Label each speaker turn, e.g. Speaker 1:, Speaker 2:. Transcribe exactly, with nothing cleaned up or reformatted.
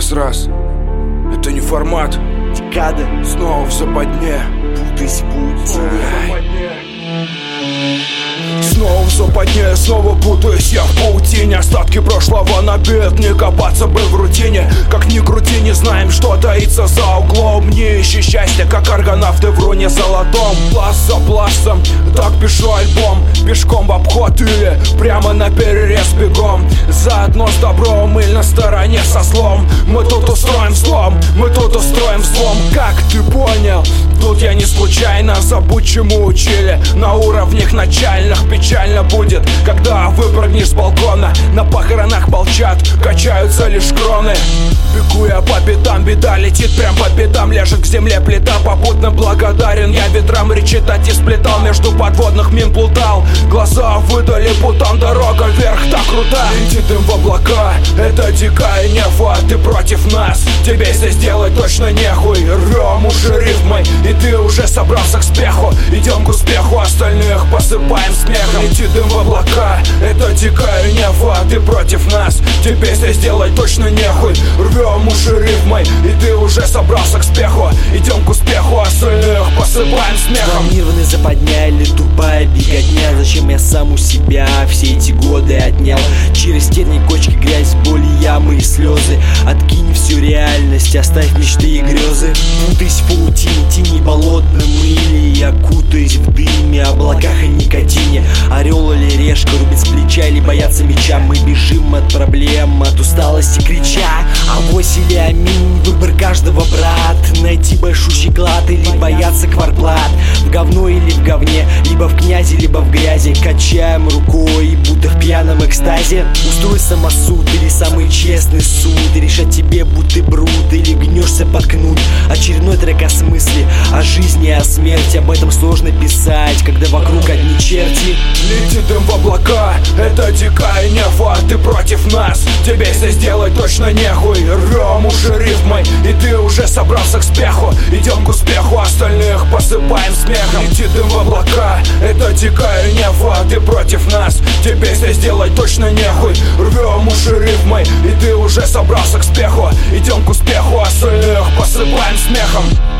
Speaker 1: Раз, раз. Это не формат.
Speaker 2: Декада.
Speaker 1: Снова в западне.
Speaker 2: Путайся, путь.
Speaker 1: Снова в западне, снова путаюсь я в паутине. Остатки прошлого на бед, не копаться бы в рутине. Как ни крути, не знаем, что таится за углом. Не ищи счастья, как аргонавты в руне золотом. Пласт за пластом, так пишу альбом. Пешком в обход или прямо на перерез бегом. Заодно с добром или на стороне со злом. Мы тут устроим взлом, мы тут устроим взлом. Как ты понял? Тут я не случайно. Забудь, чему учили на уровнях начальных. Печально будет, когда выпрыгнешь с балкона. На похоронах молчат, качаются лишь кроны. Бегу я по пятам, беда летит прям по пятам. Ляжет к земле плита, попутно благодарен я ветрам. Речитать и сплетал, между подводных мин плутал. Глаза выдали путан, дорога вверх так крута. Летит дым в облака, это дикая нефа. Ты против нас, тебе здесь делать точно нехуй. Рвем уже рифмой, и ты уже собрался к спеху. Идем к успеху, остальных посыпаем смехом. Летит дым в облака, это дикая нефа. Ты против нас, тебе здесь делать точно нехуй. Рвем уже рифмой, и ты уже собрался к спеху. Идем к успеху, остальных посыпаем смехом.
Speaker 2: Планированный западня или тупая беготня. Зачем я сам у себя все эти годы отнял? Через тернии, кочки, грязь, боли, ямы и слезы. Откинь всю реальность, оставь мечты и грезы. Путайся в паутине, тени болотном или я кутаюсь в дыме, облаках и никотине. Орел или решка, рубит с плеча или боятся меча. Мы бежим от проблем, от усталости крича. Авось или аминь, выбор каждого, брат. Найти большущий клад или бояться кварплат. В говно или в говне, либо в князе, либо в грязи. Качаем рукой, будто в пьяном экстазе. Устрой самосуд или самый честный суд. Решать тебе, будь ты брут или гнешься под кнут. Очередной трек о смысле, о жизни, о смерти. Об этом сложно писать, когда вокруг одни черти.
Speaker 1: Летит дым в облака, это дикая нефа. Ты против нас, тебе здесь делать точно нехуй. Рвем уже рифмой, и ты уже собрался к спеху. Идем к успеху, остальных посыпаем смехом. Летит дым в облака, это дикая нефа. Ты против нас, тебе здесь делать точно нехуй. Рвем уже рифмой, и ты уже собрался к спеху. Идем к успеху, остальных посыпаем смехом.